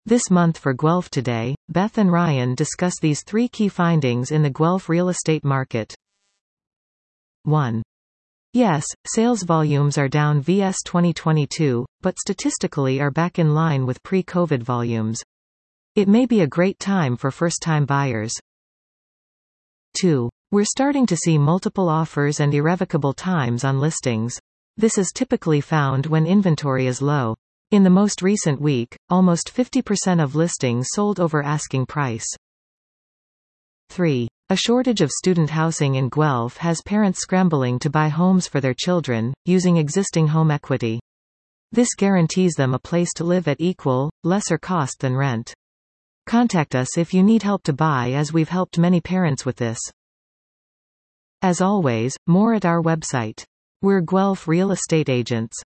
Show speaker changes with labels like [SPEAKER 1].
[SPEAKER 1] This month for Guelph Today, Beth and Ryan discuss these 3 key findings in the Guelph real estate market. 1. Yes, sales volumes are down vs 2022, but statistically are back in line with pre-COVID volumes. It may be a great time for first-time buyers. 2. We're starting to see multiple offers and irrevocable times on listings. This is typically found when inventory is low. In the most recent week, almost 50% of listings sold over asking price. 3. A shortage of student housing in Guelph has parents scrambling to buy homes for their children, using existing home equity. This guarantees them a place to live at equal, lesser cost than rent. Contact us if you need help to buy, as we've helped many parents with this. As always, more at our website. We're Guelph Real Estate Agents.